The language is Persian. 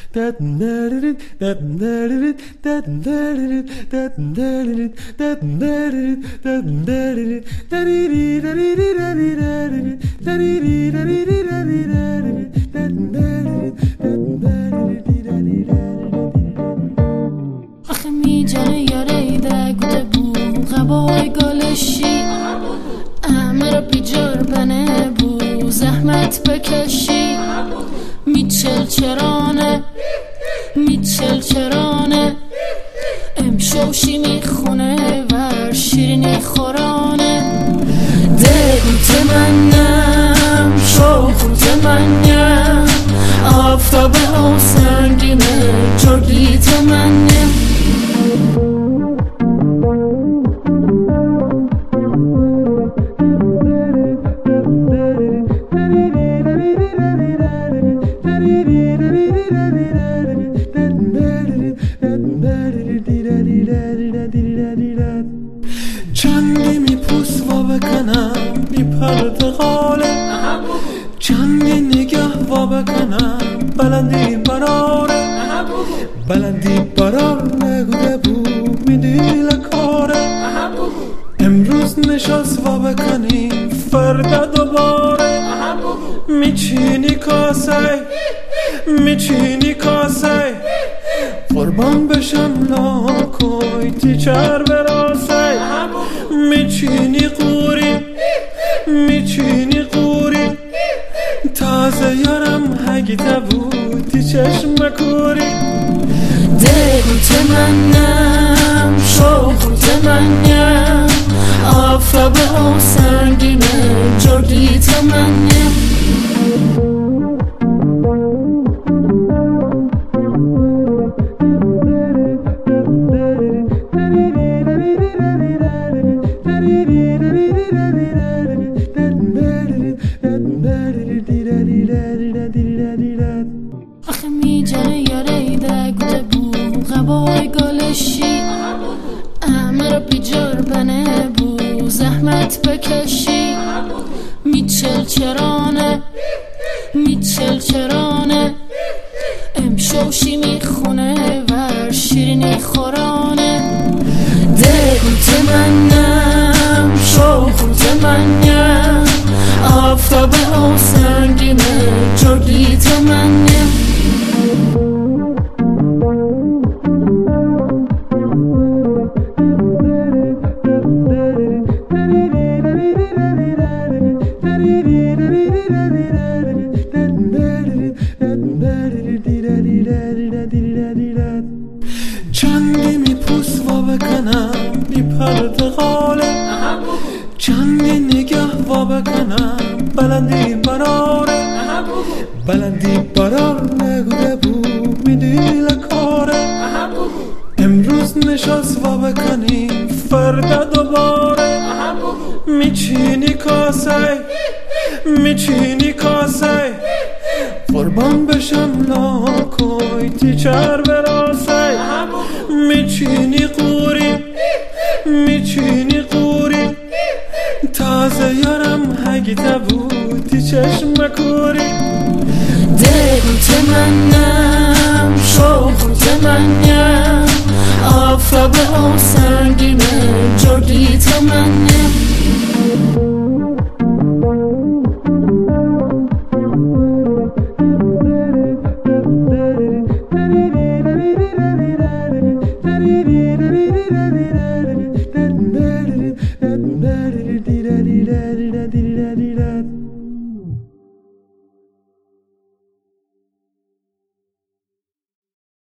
آخه میجانه یاره دگوده بو غبای گلشی همه رو بیجار بنه بو زحمت بکشی میچل چرانه امشوشی میخونه ور شیرینی خورانه دگوت منم شوخوت منم آفتاب او سنگینه جرگیت منم چندی میپوس و بکنم بی پرتقاله چندی نگه و بکنم بلندی برار نگوده بود میدیل کاره امروز نشست و بکنیم فردا دوباره میچینی کاسه قربان بشم لاکوی تیچر براسه میچینی قوری تازه یارم هگیته بودی چشم کوری دگوت منم شوخوت منم آفتاب او سنگینه جرگیت منم آخه میجانه یاره دگوده بو غبای گلشی همه رو بیجار بنه بو زحمت بکشی میچل چرانه امشوشی میخونه ور شیرینی خورانه دگوت منم شوخوت منم آفتاب او سنگینه جرگیت منم چندی میپوس و بکنم بی پرتقاله چندی نگه و بکنم بلندی برار نگوده بود میدیل کاره امروز نشست و بکنیم فردا دوباره میچینی کاسه قربان بشم لاکوی تیچر براسه میچینی قوری تازه یارم هگیته بودی چشم کوری دگوت منم شوخوت منم آفتاب او سنگینه جرگیت منم da da da da